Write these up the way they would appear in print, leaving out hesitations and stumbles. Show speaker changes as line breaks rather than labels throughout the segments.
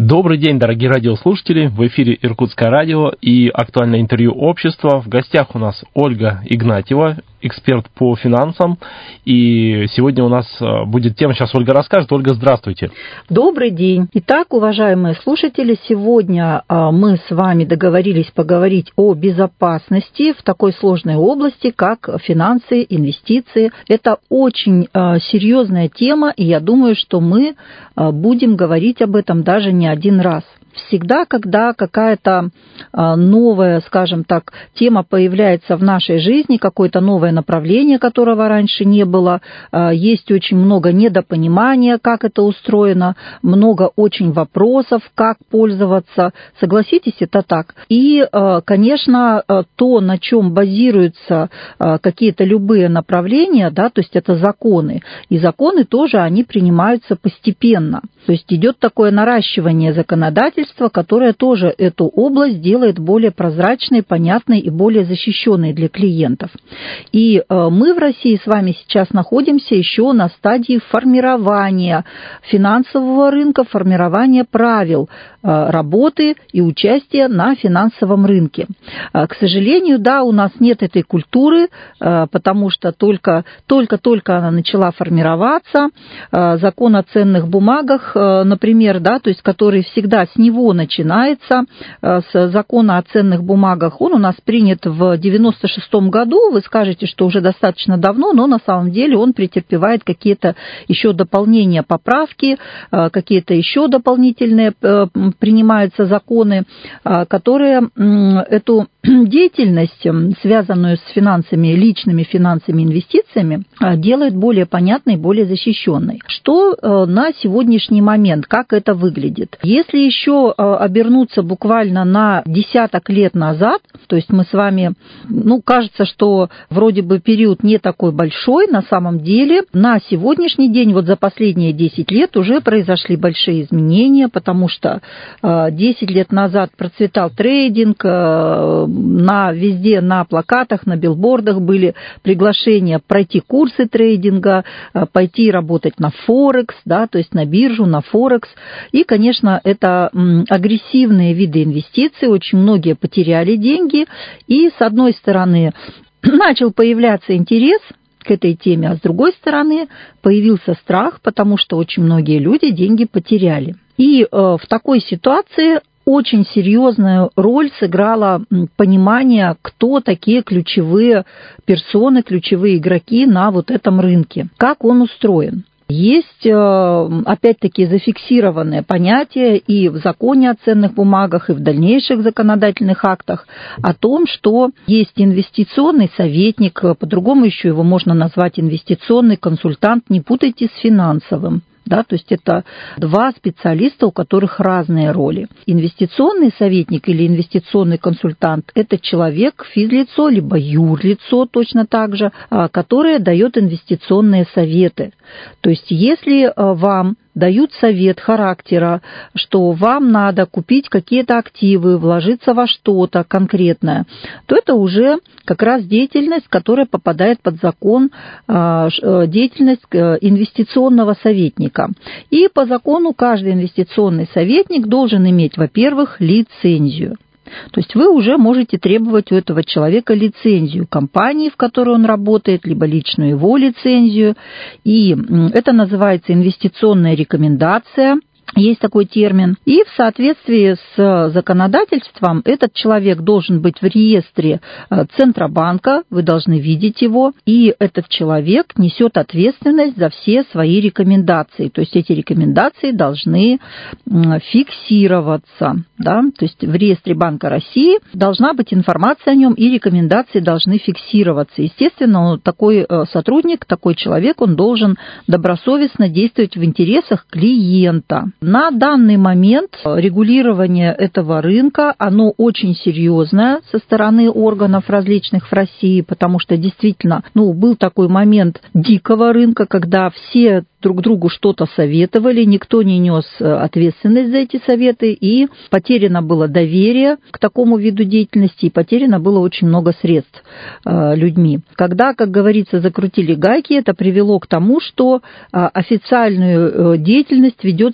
Добрый день, дорогие радиослушатели. В эфире Иркутское радио и актуальное интервью общества. В гостях у нас Ольга Игнатьева, эксперт по финансам. И сегодня у нас будет тема, сейчас Ольга расскажет. Ольга, здравствуйте.
Добрый день. Итак, уважаемые слушатели, сегодня мы с вами договорились поговорить о безопасности в такой сложной области, как финансы, инвестиции. Это очень серьезная тема, и я думаю, что мы будем говорить об этом даже не один раз. Всегда, когда какая-то новая, скажем так, тема появляется в нашей жизни, какое-то новое направление, которого раньше не было, есть очень много недопонимания, как это устроено, много очень вопросов, как пользоваться. Согласитесь, это так. И, конечно, то, на чем базируются какие-то любые направления, да, то есть это законы. И законы тоже, они принимаются постепенно. То есть идет такое наращивание законодательства, которое тоже эту область делает более прозрачной, понятной и более защищенной для клиентов. И мы в России с вами сейчас находимся еще на стадии формирования финансового рынка, формирования правил работы и участия на финансовом рынке. К сожалению, да, у нас нет этой культуры, потому что только она начала формироваться. Закон о ценных бумагах, например, да, то есть который всегда с него начинается, с закона о ценных бумагах, он у нас принят в 1996 году. Вы скажете, что уже достаточно давно, но на самом деле он претерпевает какие-то еще дополнения, поправки, какие-то еще дополнительные принимаются законы, которые эту деятельность, связанную с финансами, личными финансами, инвестициями, делают более понятной, более защищенной. Что на сегодняшний момент, как это выглядит? Если еще обернуться буквально на десяток лет назад, то есть мы с вами, кажется, что вроде бы период не такой большой, на самом деле на сегодняшний день, вот за последние 10 лет уже произошли большие изменения, потому что 10 лет назад процветал трейдинг, везде на плакатах, на билбордах были приглашения пройти курсы трейдинга, пойти работать на Форекс, да, то есть на биржу, на Форекс. И, конечно, это агрессивные виды инвестиций, очень многие потеряли деньги. И, с одной стороны, начал появляться интерес к этой теме, а с другой стороны, появился страх, потому что очень многие люди деньги потеряли. И в такой ситуации очень серьезную роль сыграло понимание, кто такие ключевые персоны, ключевые игроки на вот этом рынке, как он устроен. Есть, опять-таки, зафиксированное понятие и в законе о ценных бумагах, и в дальнейших законодательных актах о том, что есть инвестиционный советник, по-другому еще его можно назвать инвестиционный консультант, не путайте с финансовым. Да, то есть это два специалиста, у которых разные роли. Инвестиционный советник или инвестиционный консультант – это человек, физлицо, либо юрлицо точно так же, которое дает инвестиционные советы. То есть если вам дают совет характера, что вам надо купить какие-то активы, вложиться во что-то конкретное, то это уже как раз деятельность, которая попадает под закон, деятельность инвестиционного советника. И по закону каждый инвестиционный советник должен иметь, во-первых, лицензию. То есть вы уже можете требовать у этого человека лицензию компании, в которой он работает, либо личную его лицензию. И это называется инвестиционная рекомендация. Есть такой термин. И в соответствии с законодательством этот человек должен быть в реестре Центробанка, вы должны видеть его, и этот человек несет ответственность за все свои рекомендации. То есть эти рекомендации должны фиксироваться. Да? То есть в реестре Банка России должна быть информация о нем, и рекомендации должны фиксироваться. Естественно, такой сотрудник, такой человек, он должен добросовестно действовать в интересах клиента. На данный момент регулирование этого рынка, оно очень серьезное со стороны органов различных в России, потому что действительно, был такой момент дикого рынка, когда все друг другу что-то советовали, никто не нес ответственность за эти советы, и потеряно было доверие к такому виду деятельности, и потеряно было очень много средств людьми. Когда, как говорится, закрутили гайки, это привело к тому, что официальную деятельность ведет сейчас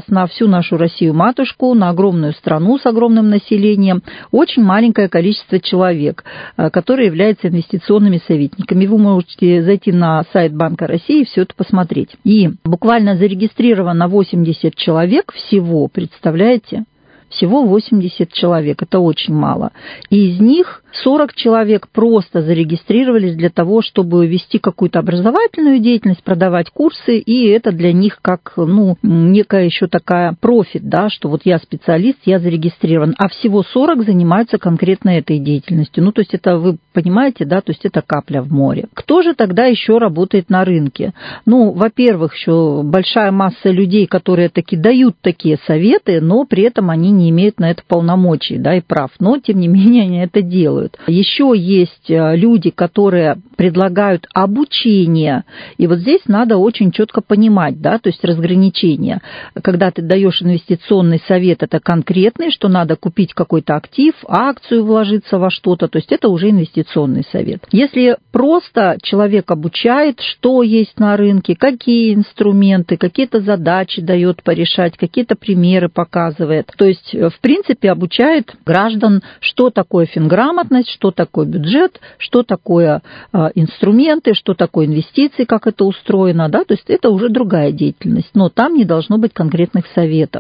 на всю нашу Россию-матушку, на огромную страну с огромным населением, очень маленькое количество человек, которые являются инвестиционными советниками. Вы можете зайти на сайт Банка России и все это посмотреть. И буквально зарегистрировано 80 человек всего, представляете? Всего 80 человек, это очень мало. И из них 40 человек просто зарегистрировались для того, чтобы вести какую-то образовательную деятельность, продавать курсы, и это для них как, некая еще такая профит, да, что вот я специалист, я зарегистрирован, а всего 40 занимаются конкретно этой деятельностью. То есть это, вы понимаете, да, то есть это капля в море. Кто же тогда еще работает на рынке? Во-первых, еще большая масса людей, которые таки дают такие советы, но при этом они не имеют на это полномочий, да, и прав, но тем не менее они это делают. Еще есть люди, которые предлагают обучение, и вот здесь надо очень четко понимать, да, то есть разграничение. Когда ты даешь инвестиционный совет, это конкретный, что надо купить какой-то актив, акцию вложиться во что-то, то есть это уже инвестиционный совет. Если просто человек обучает, что есть на рынке, какие инструменты, какие-то задачи дает порешать, какие-то примеры показывает, то есть в принципе обучает граждан, что такое финграмотность, что такое бюджет, что такое инструменты, что такое инвестиции, как это устроено, да, то есть это уже другая деятельность, но там не должно быть конкретных советов.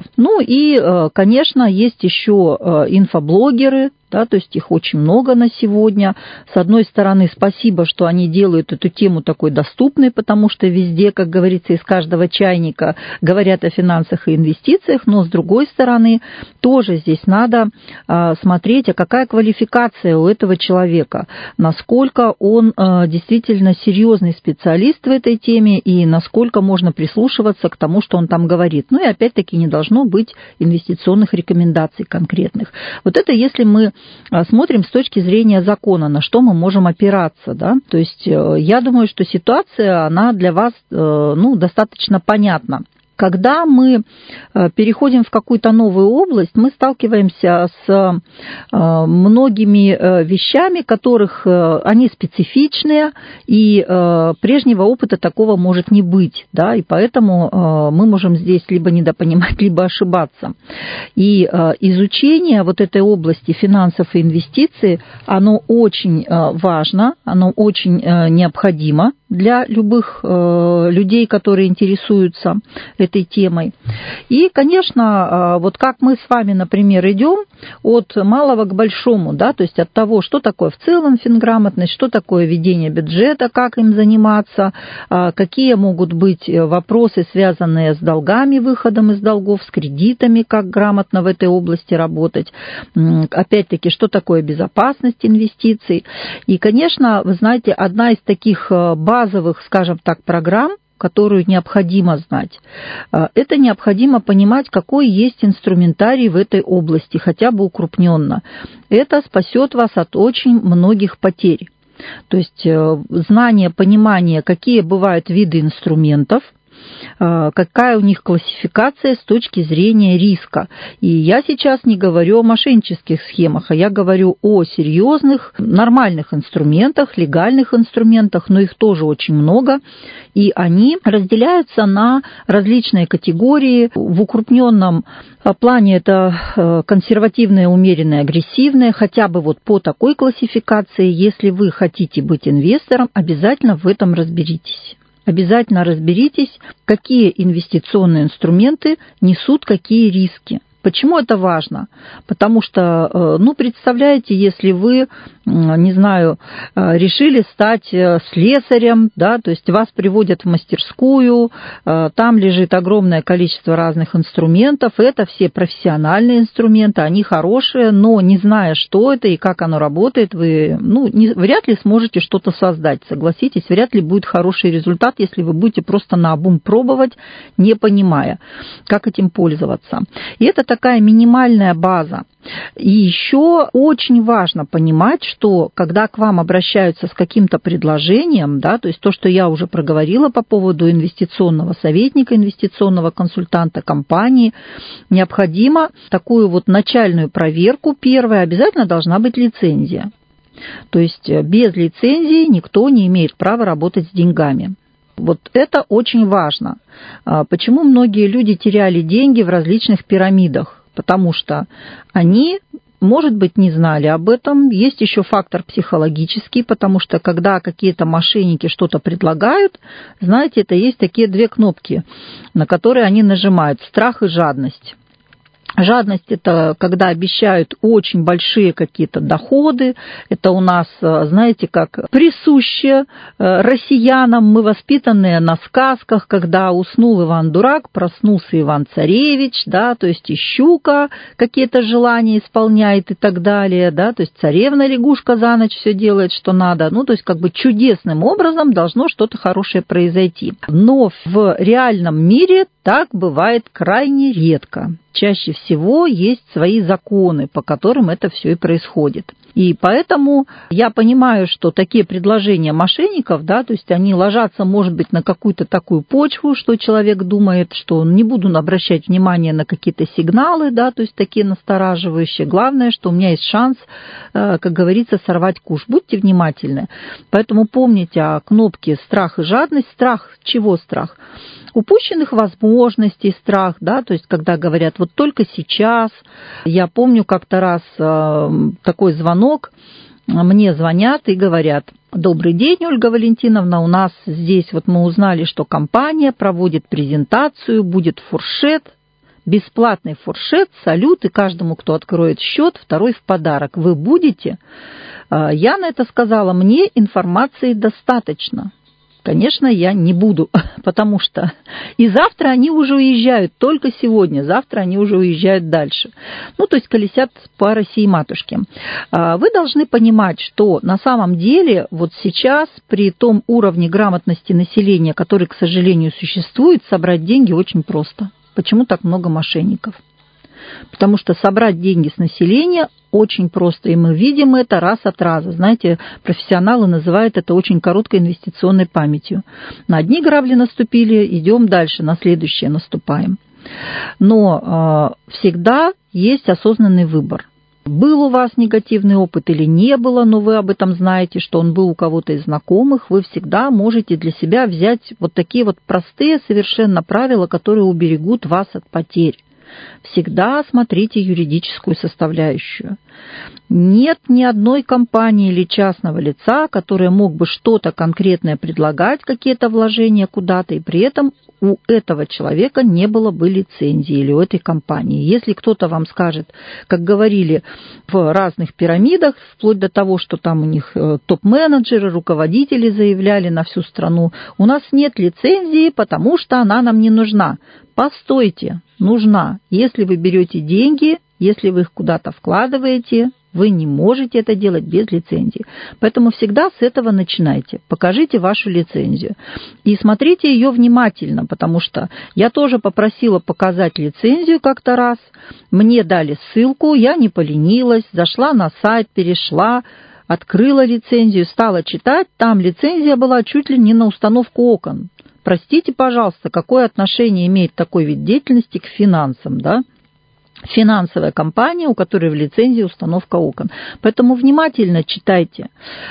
И, конечно, есть еще инфоблогеры, да, то есть их очень много на сегодня. С одной стороны, спасибо, что они делают эту тему такой доступной, потому что везде, как говорится, из каждого чайника говорят о финансах и инвестициях, но с другой стороны, тоже здесь надо смотреть, а какая квалификация у этого человека, насколько он действительно серьезный специалист в этой теме и насколько можно прислушиваться к тому, что он там говорит. И опять-таки не должно быть инвестиционных рекомендаций конкретных. Вот это если мы смотрим с точки зрения закона, на что мы можем опираться, да, то есть я думаю, что ситуация, она для вас, достаточно понятна. Когда мы переходим в какую-то новую область, мы сталкиваемся с многими вещами, которых они специфичные, и прежнего опыта такого может не быть, да, и поэтому мы можем здесь либо недопонимать, либо ошибаться. И изучение вот этой области финансов и инвестиций, оно очень важно, оно очень необходимо для любых людей, которые интересуются этой темой. И, конечно, вот как мы с вами, например, идем от малого к большому, да, то есть от того, что такое в целом финграмотность, что такое ведение бюджета, как им заниматься, какие могут быть вопросы, связанные с долгами, выходом из долгов, с кредитами, как грамотно в этой области работать, опять-таки, что такое безопасность инвестиций. И, конечно, вы знаете, одна из таких базовых, скажем так, программ, которую необходимо знать. Это необходимо понимать, какой есть инструментарий в этой области, хотя бы укрупненно. Это спасет вас от очень многих потерь. То есть знание, понимание, какие бывают виды инструментов, какая у них классификация с точки зрения риска. И я сейчас не говорю о мошеннических схемах, а я говорю о серьезных, нормальных инструментах, легальных инструментах, но их тоже очень много, и они разделяются на различные категории. В укрупненном плане это консервативные, умеренные, агрессивные, хотя бы вот по такой классификации, если вы хотите быть инвестором, обязательно в этом разберитесь. Обязательно разберитесь, какие инвестиционные инструменты несут какие риски. Почему это важно? Потому что, представляете, если вы, не знаю, решили стать слесарем, да, то есть вас приводят в мастерскую, там лежит огромное количество разных инструментов, это все профессиональные инструменты, они хорошие, но не зная, что это и как оно работает, вы, вряд ли сможете что-то создать, согласитесь, вряд ли будет хороший результат, если вы будете просто наобум пробовать, не понимая, как этим пользоваться. И это такая минимальная база. И еще очень важно понимать, что когда к вам обращаются с каким-то предложением, да, то есть то, что я уже проговорила по поводу инвестиционного советника, инвестиционного консультанта компании, необходимо такую вот начальную проверку. Первая обязательно должна быть лицензия. То есть без лицензии никто не имеет права работать с деньгами. Вот это очень важно. Почему многие люди теряли деньги в различных пирамидах? Потому что они, может быть, не знали об этом. Есть еще фактор психологический, потому что когда какие-то мошенники что-то предлагают, знаете, это есть такие две кнопки, на которые они нажимают: страх и жадность. Жадность – это когда обещают очень большие какие-то доходы. Это у нас, знаете, как присуще россиянам. Мы воспитанные на сказках, когда уснул Иван Дурак, проснулся Иван Царевич, да, то есть и щука какие-то желания исполняет и так далее, да, то есть царевна лягушка за ночь все делает, что надо. Ну, то есть как бы чудесным образом должно что-то хорошее произойти. Но в реальном мире так бывает крайне редко. Чаще всего есть свои законы, по которым это все и происходит. И поэтому я понимаю, что такие предложения мошенников, да, то есть они ложатся, может быть, на какую-то такую почву, что человек думает, что не буду обращать внимание на какие-то сигналы, да, то есть такие настораживающие. Главное, что у меня есть шанс, как говорится, сорвать куш. Будьте внимательны. Поэтому помните о кнопке «страх» и «жадность». Страх, чего страх? Упущенных возможностей страх, да, то есть когда говорят вот только сейчас. Я помню как-то раз такой звонок, мне звонят и говорят: добрый день, Ольга Валентиновна, у нас здесь вот мы узнали, что компания проводит презентацию, будет фуршет, бесплатный фуршет, салют, и каждому, кто откроет счет, второй в подарок. Вы будете? Я на это сказала: мне информации достаточно. Конечно, я не буду, потому что и завтра они уже уезжают, только сегодня, завтра они уже уезжают дальше. Ну, то есть колесят по России матушке. Вы должны понимать, что на самом деле вот сейчас при том уровне грамотности населения, который, к сожалению, существует, собрать деньги очень просто. Почему так много мошенников? Потому что собрать деньги с населения очень просто, и мы видим это раз от раза. Знаете, профессионалы называют это очень короткой инвестиционной памятью. На одни грабли наступили, идем дальше, на следующие наступаем. Но всегда есть осознанный выбор. Был у вас негативный опыт или не было, но вы об этом знаете, что он был у кого-то из знакомых, вы всегда можете для себя взять вот такие вот простые совершенно правила, которые уберегут вас от потерь. Всегда смотрите юридическую составляющую. Нет ни одной компании или частного лица, который мог бы что-то конкретное предлагать, какие-то вложения куда-то, и при этом у этого человека не было бы лицензии или у этой компании. Если кто-то вам скажет, как говорили в разных пирамидах, вплоть до того, что там у них топ-менеджеры, руководители заявляли на всю страну: у нас нет лицензии, потому что она нам не нужна. Постойте, нужна. Если вы берете деньги, если вы их куда-то вкладываете, вы не можете это делать без лицензии. Поэтому всегда с этого начинайте. Покажите вашу лицензию. И смотрите ее внимательно, потому что я тоже попросила показать лицензию как-то раз. Мне дали ссылку, я не поленилась, зашла на сайт, перешла, открыла лицензию, стала читать. Там лицензия была чуть ли не на установку окон. Простите, пожалуйста, какое отношение имеет такой вид деятельности к финансам, да? Финансовая компания, у которой в лицензии установка окон. Поэтому внимательно читайте.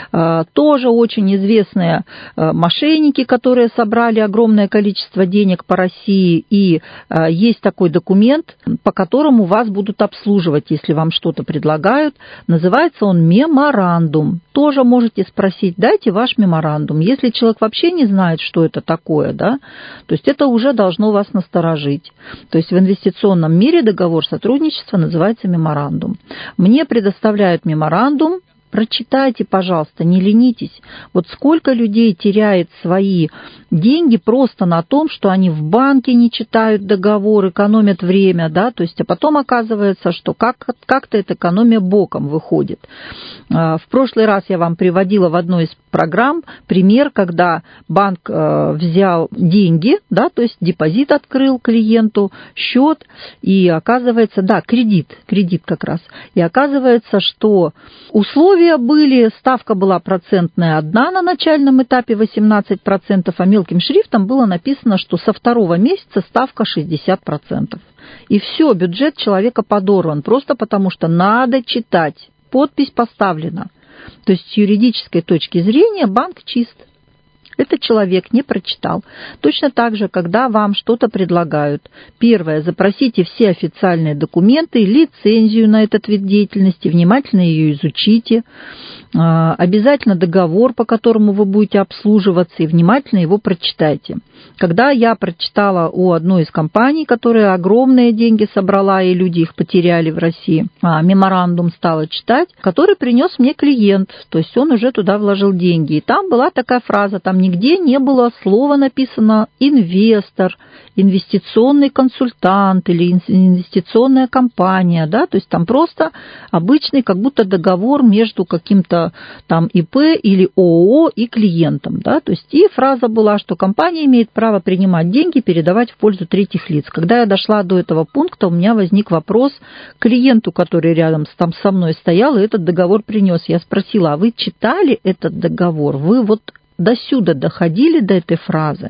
Тоже очень известные мошенники, которые собрали огромное количество денег по России, и есть такой документ, по которому вас будут обслуживать, если вам что-то предлагают. Называется он меморандум. Тоже можете спросить: дайте ваш меморандум. Если человек вообще не знает, что это такое, да, то есть это уже должно вас насторожить. То есть в инвестиционном мире договор сотрудничества называется меморандум. Мне предоставляют меморандум. Прочитайте, пожалуйста, не ленитесь. Вот сколько людей теряет свои деньги просто на том, что они в банке не читают договор, экономят время, да, то есть, а потом оказывается, что как-то эта экономия боком выходит. В прошлый раз я вам приводила в одной из программ пример, когда банк взял деньги, да, то есть депозит открыл клиенту, счет, и оказывается, да, кредит как раз, и оказывается, что условия были, ставка была процентная одна на начальном этапе 18%, а мелким шрифтом было написано, что со второго месяца ставка 60%. И все, бюджет человека подорван, просто потому что надо читать. Подпись поставлена. То есть с юридической точки зрения банк чист. Этот человек не прочитал. Точно так же, когда вам что-то предлагают. Первое, запросите все официальные документы, лицензию на этот вид деятельности, внимательно ее изучите. Обязательно договор, по которому вы будете обслуживаться, и внимательно его прочитайте. Когда я прочитала у одной из компаний, которая огромные деньги собрала, и люди их потеряли в России, меморандум стала читать, который принес мне клиент, то есть он уже туда вложил деньги. И там была такая фраза, там нигде не было слова написано «инвестор», «инвестиционный консультант» или «инвестиционная компания», да, то есть там просто обычный как будто договор между каким-то там ИП или ООО и клиентом, да, то есть и фраза была, что компания имеет право принимать деньги, передавать в пользу третьих лиц. Когда я дошла до этого пункта, у меня возник вопрос к клиенту, который рядом там со мной стоял и этот договор принес. Я спросила, а вы читали этот договор? Вы вот досюда доходили до этой фразы?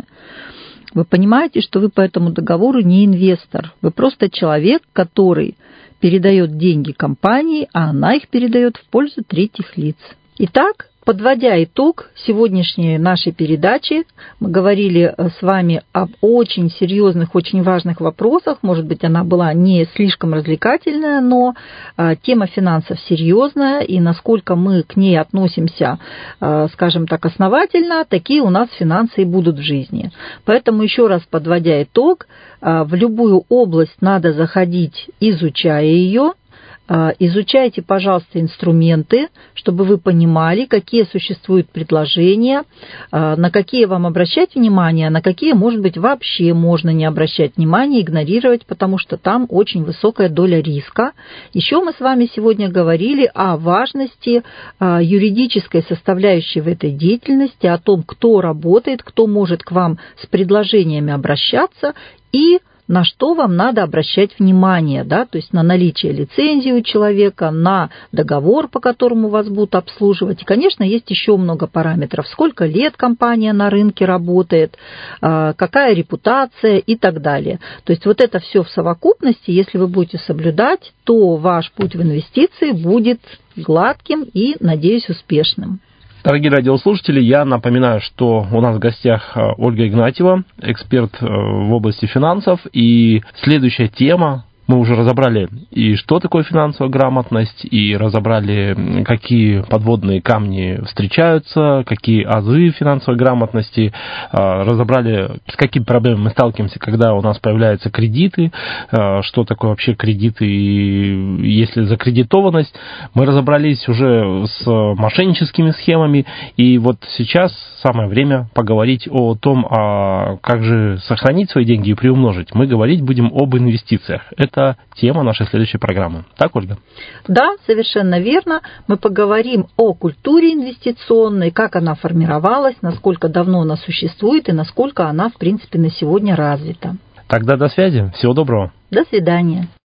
Вы понимаете, что вы по этому договору не инвестор. Вы просто человек, который передает деньги компании, а она их передает в пользу третьих лиц. Итак, подводя итог сегодняшней нашей передачи, мы говорили с вами об очень серьезных, очень важных вопросах. Может быть, она была не слишком развлекательная, но тема финансов серьезная, и насколько мы к ней относимся, скажем так, основательно, такие у нас финансы и будут в жизни. Поэтому, еще раз подводя итог, в любую область надо заходить, изучая ее. Изучайте, пожалуйста, инструменты, чтобы вы понимали, какие существуют предложения, на какие вам обращать внимание, а на какие, может быть, вообще можно не обращать внимания, игнорировать, потому что там очень высокая доля риска. Еще мы с вами сегодня говорили о важности юридической составляющей в этой деятельности, о том, кто работает, кто может к вам с предложениями обращаться и на что вам надо обращать внимание, да, то есть на наличие лицензии у человека, на договор, по которому вас будут обслуживать. И, конечно, есть еще много параметров. Сколько лет компания на рынке работает, какая репутация и так далее. То есть вот это все в совокупности, если вы будете соблюдать, то ваш путь в инвестиции будет гладким и, надеюсь, успешным.
Дорогие радиослушатели, я напоминаю, что у нас в гостях Ольга Игнатьева, эксперт в области финансов, и следующая тема. Мы уже разобрали, и что такое финансовая грамотность, и разобрали, какие подводные камни встречаются, какие азы финансовой грамотности, разобрали, с какими проблемами мы сталкиваемся, когда у нас появляются кредиты, что такое вообще кредиты, и есть ли закредитованность. Мы разобрались уже с мошенническими схемами, и вот сейчас самое время поговорить о том, как же сохранить свои деньги и приумножить. Мы говорить будем об инвестициях. Это тема нашей следующей программы. Так, Ольга?
Да, совершенно верно. Мы поговорим о культуре инвестиционной, как она формировалась, насколько давно она существует и насколько она, в принципе, на сегодня развита.
Тогда до связи. Всего доброго.
До свидания.